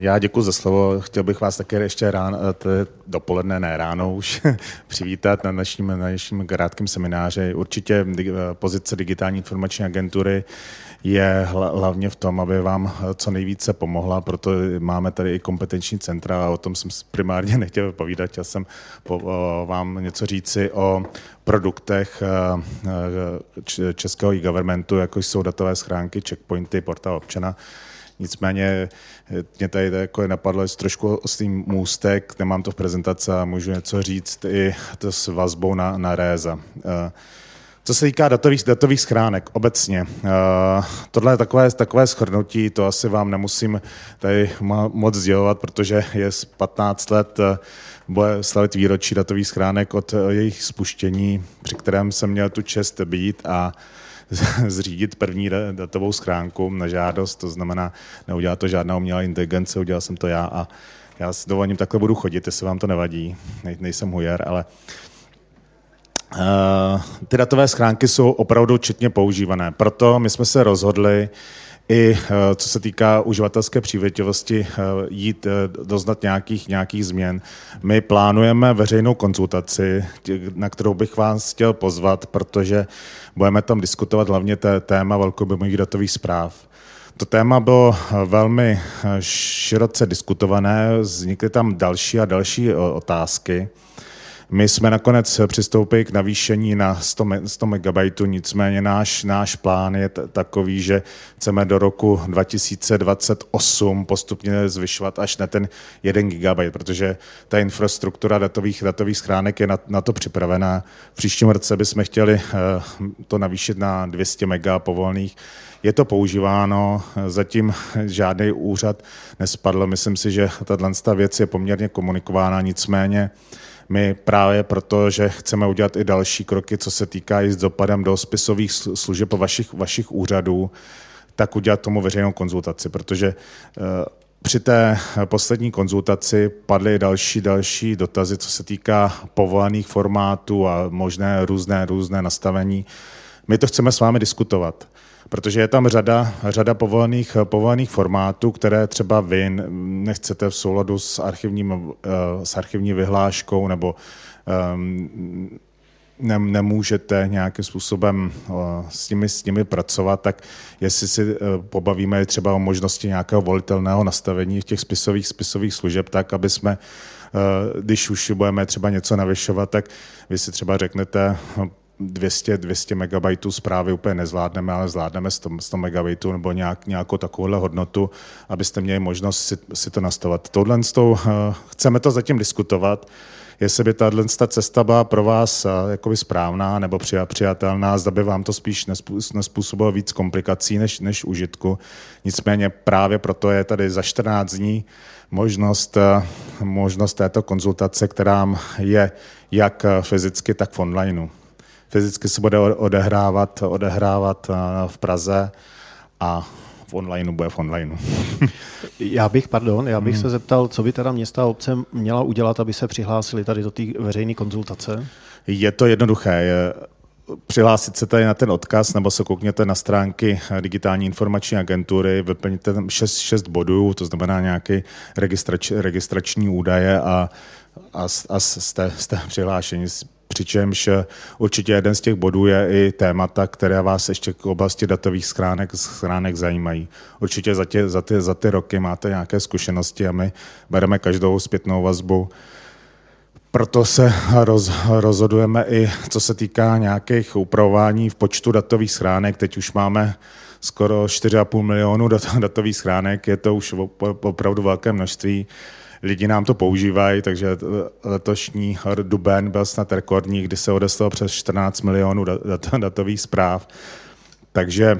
Já děkuji za slovo. Chtěl bych vás také ještě dopoledne, ne ráno už, přivítat na naším krátkém semináři. Určitě pozice Digitální informační agentury je hlavně v tom, aby vám co nejvíce pomohla, proto máme tady i kompetenční centra a o tom jsem primárně nechtěl povídat. Chtěl jsem vám něco říci o produktech českého e-governmentu, jako jsou datové schránky, checkpointy, portál občana. Nicméně mě tady jako napadlo trošku ostrý můstek, nemám to v prezentaci a můžu něco říct i to s vazbou na Réza. Co se týká datových schránek obecně, tohle je takové shrnutí, to asi vám nemusím tady moc sdělovat, protože je 15 let bude slavit výročí datových schránek od jejich spuštění, při kterém jsem měl tu čest být a zřídit první datovou schránku na žádost, to znamená, neudělá to žádná umělá inteligence, udělal jsem to já a já s dovolením takhle budu chodit, jestli vám to nevadí, nejsem hujer, ale ty datové schránky jsou opravdu četně používané, proto my jsme se rozhodli i co se týká uživatelské přívětivosti jít doznat nějakých změn. My plánujeme veřejnou konzultaci, na kterou bych vás chtěl pozvat, protože budeme tam diskutovat hlavně téma velkoobjemových datových zpráv. To téma bylo velmi široce diskutované, vznikly tam další a další otázky. My jsme nakonec přistoupili k navýšení na 100 MB, nicméně náš plán je takový, že chceme do roku 2028 postupně zvyšovat až na ten 1 GB, protože ta infrastruktura datových schránek je na to připravená. V příštím roce bychom chtěli to navýšit na 200 MB povolených. Je to používáno, zatím žádný úřad nespadl. Myslím si, že tato věc je poměrně komunikována, nicméně my právě proto, že chceme udělat i další kroky, co se týká i s dopadem do spisových služeb vašich úřadů, tak udělat tomu veřejnou konzultaci, protože při té poslední konzultaci padly další dotazy, co se týká povolených formátů a možné různé nastavení. My to chceme s vámi diskutovat, protože je tam řada povolených formátů, které třeba vy nechcete v souladu s archivní vyhláškou nebo nemůžete nějakým způsobem s nimi pracovat, tak jestli si pobavíme třeba o možnosti nějakého volitelného nastavení v těch spisových služeb, tak aby jsme, když už budeme třeba něco navyšovat, tak vy si třeba řeknete, 200 MB zprávy úplně nezvládneme, ale zvládneme 100 MB nebo nějakou takovouhle hodnotu, abyste měli možnost si to nastavovat. Chceme to zatím diskutovat, jestli by tato cesta byla pro vás jakoby správná nebo přijatelná, zda by vám to spíš nespůsobilo víc komplikací než užitku. Nicméně právě proto je tady za 14 dní možnost této konzultace, která je jak fyzicky, tak v onlineu. Fyzicky se bude odehrávat v Praze a v onlineu bude v onlineu. Já bych se zeptal, co by teda města a obce měla udělat, aby se přihlásili tady do té veřejné konzultace? Je to jednoduché. Přihlásit se tady na ten odkaz, nebo se koukněte na stránky Digitální informační agentury, vyplňte tam 6 bodů, to znamená nějaké registrační údaje a jste přihlášeni. Přičemž určitě jeden z těch bodů je i témata, které vás ještě k oblasti datových schránek zajímají. Určitě za ty roky máte nějaké zkušenosti a my bereme každou zpětnou vazbu. Proto se rozhodujeme i co se týká nějakých upravování v počtu datových schránek. Teď už máme skoro 4,5 milionu datových schránek, je to už opravdu velké množství. Lidi nám to používají, takže letošní duben byl snad rekordní, kdy se odeslalo přes 14 milionů datových zpráv. Takže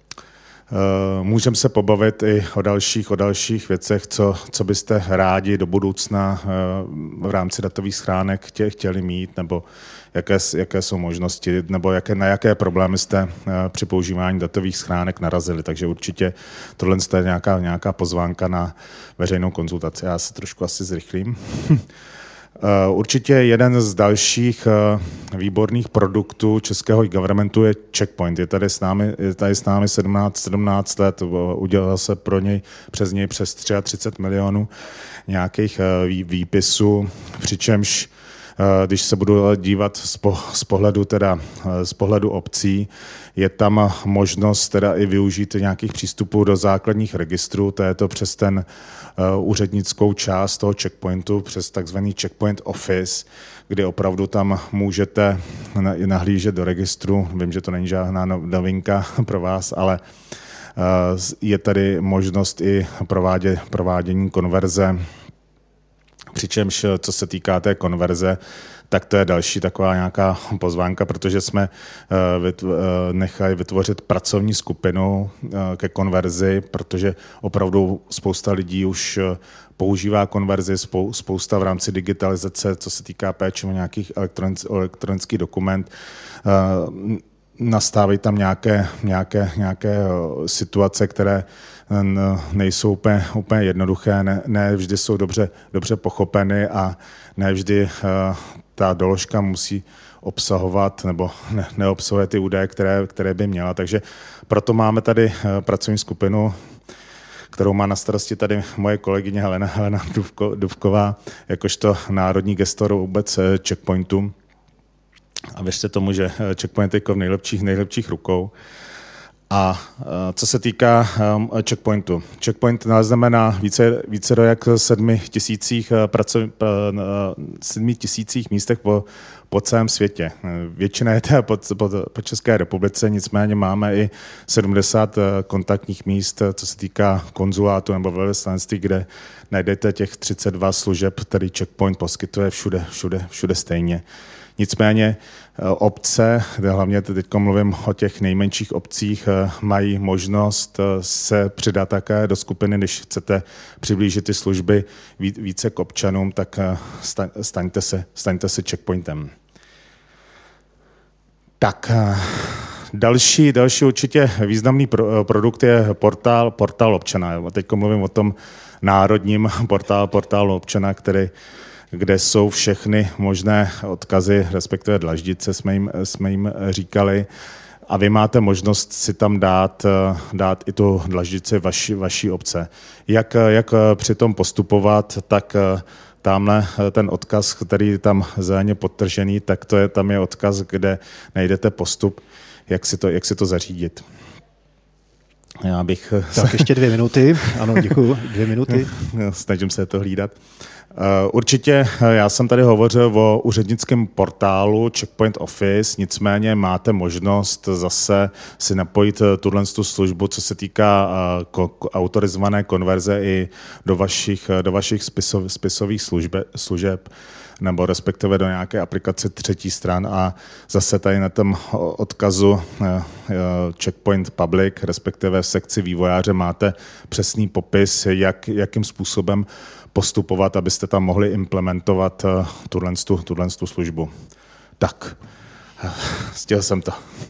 můžeme se pobavit i o dalších věcech, co byste rádi do budoucna v rámci datových schránek chtěli mít, nebo jaké jsou možnosti, nebo na jaké problémy jste při používání datových schránek narazili. Takže určitě tohle je nějaká pozvánka na veřejnou konzultaci. Já se trošku asi zrychlím. Určitě jeden z dalších výborných produktů českého e-governmentu je Checkpoint. Je tady s námi 17 let, udělal se přes něj přes 33 milionů nějakých výpisů, přičemž když se budu dívat z pohledu obcí, je tam možnost teda i využít nějakých přístupů do základních registrů, to je to přes ten úřednickou část toho checkpointu, přes takzvaný checkpoint office, kdy opravdu tam můžete nahlížet do registru. Vím, že to není žádná novinka pro vás, ale je tady možnost i provádění konverze. Přičemž, co se týká té konverze, tak to je další taková nějaká pozvánka, protože jsme nechali vytvořit pracovní skupinu ke konverzi, protože opravdu spousta lidí už používá konverzi, spousta v rámci digitalizace, co se týká péče o nějakých elektronický dokument. Nastávají tam nějaké situace, které nejsou úplně jednoduché, ne vždy jsou dobře pochopeny a ne vždy ta doložka musí obsahovat nebo neobsahuje ty údaje, které by měla. Takže proto máme tady pracovní skupinu, kterou má na starosti tady moje kolegyně Helena Dufková, jakožto národní gestor vůbec Checkpointu. A věřte tomu, že Checkpoint je v nejlepších rukou. A co se týká Checkpointu. Checkpoint znamená více jak 7 tisících místech po celém světě. Většina je teda po České republice, nicméně máme i 70 kontaktních míst, co se týká konzulátu nebo velvyslanectví, kde najdete těch 32 služeb, který Checkpoint poskytuje všude stejně. Nicméně obce, hlavně teď mluvím o těch nejmenších obcích, mají možnost se přidat také do skupiny, když chcete přiblížit ty služby více k občanům, tak staňte se Checkpointem. Tak, další určitě významný produkt je portál občana. Teď mluvím o tom národním portálu občana, kde jsou všechny možné odkazy, respektive dlaždice, jsme jim říkali. A vy máte možnost si tam dát i tu dlaždici vaší obce. Jak při tom postupovat, tak tamhle ten odkaz, který tam zeleně podtržený, tak tam je odkaz, kde najdete postup, jak si to zařídit. Já bych... Tak ještě 2 minuty. Ano, děkuji. 2 minuty. Snažím se to hlídat. Určitě, já jsem tady hovořil o úřednickém portálu Checkpoint Office, nicméně máte možnost zase si napojit tu službu, co se týká autorizované konverze i do vašich spisových služeb, nebo respektive do nějaké aplikace třetí stran a zase tady na tom odkazu Checkpoint Public, respektive v sekci vývojáře máte přesný popis, jakým způsobem postupovat, abyste tam mohli implementovat tuhle službu. Tak, stihl jsem to.